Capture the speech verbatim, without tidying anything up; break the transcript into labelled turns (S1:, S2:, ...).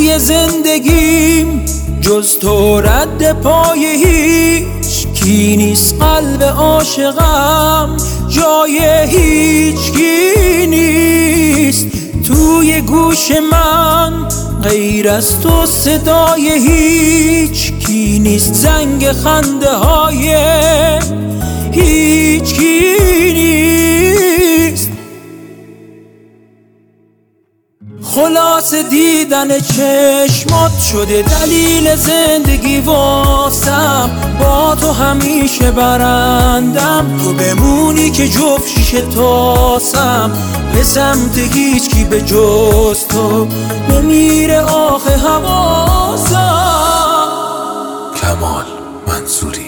S1: توی زندگیم جز تو رد پای هیچ کی نیست. قلب عاشقم جای هیچ کی نیست. توی گوش من غیر از تو صدای هیچ کی نیست. زنگ خنده های هیچ کی نیست. خلاص دیدن چشمات شده دلیل زندگی واسم. با تو همیشه برندم، تو بمونی که جفت شیشه تاسم. به سمت هیچ کی به جز تو نمیره آخه حواسم.
S2: کمال منصوری.